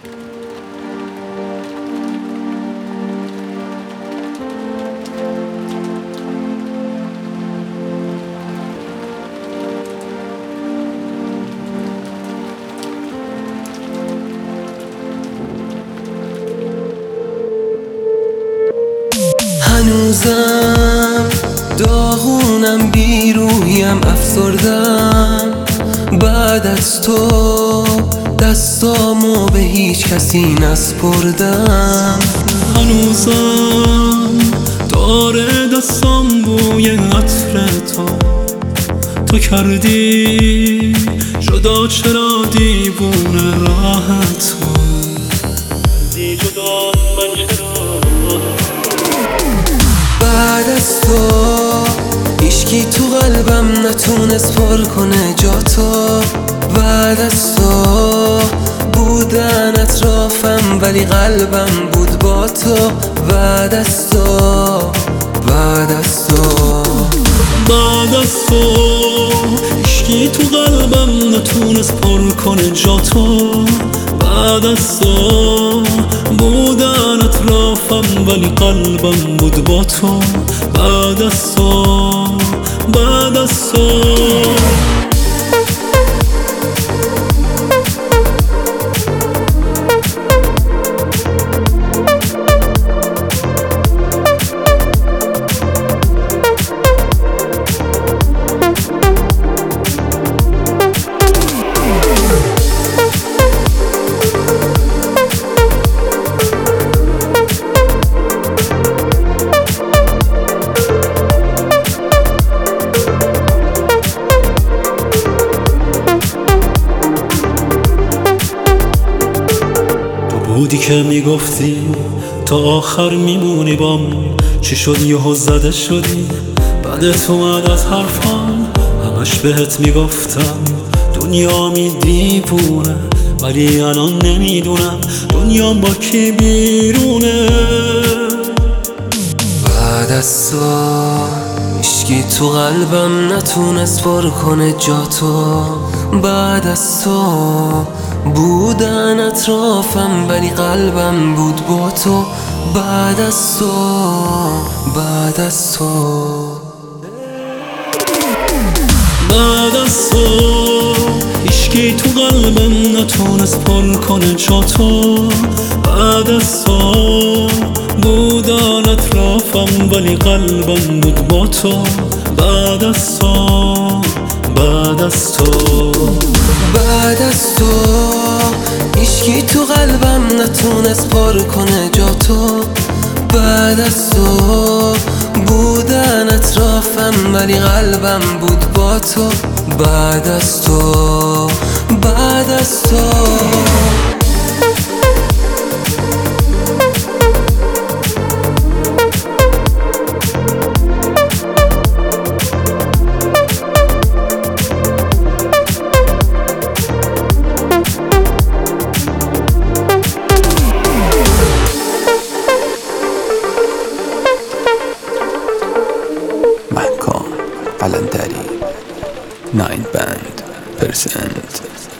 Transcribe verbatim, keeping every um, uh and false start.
هنوزم داغونم، بیروحیم، افسردم. بعد از تو دستامو به هیچ کسی نسپردم. هنوزم داره دستام بوی عطر تو. تو کردی جدا، چرا دیوونه راحت تو دی جدا، من چرا بعد از تو هیچکی تو قلبم نتونست پر کنه جاتو. بعد از تو بودن اطرافم ولی قلبم بود با تو. بعد از تو بعد از تو بعد از تو هیچکی تو قلبم نتونست پر کنه جاتو. بعد از تو بودن اطرافم ولی قلبم بود با تو. بعد از تو بعد از تو بودی که میگفتی تا آخر میمونی بام. چی شد یهو زده شدی؟ بعدت اومد از حرفام، همش بهت میگفتم دنیا می دیوونه، ولی الان نمیدونم دنیا با کی بیرونه. بعد از تو هیچکی تو قلبم نتونست پر کنه جاتو. بعد از تو بودن اطرافم ولی قلبم بود با تو. بعد از تو بعد از تو بعد از تو هیچکی تو قلبم نتونست پر کنه جاتو. بعد از تو بودن اطرافم ولی قلبم بود با تو. بعد از تو بعد از تو بعد از تو هیچکی تو قلبم نتونست پر کنه جاتو. بعد از تو بودن اطرافم ولی قلبم بود با تو. بعد از تو بعد از تو محکام قلندری ناین بند پرسنت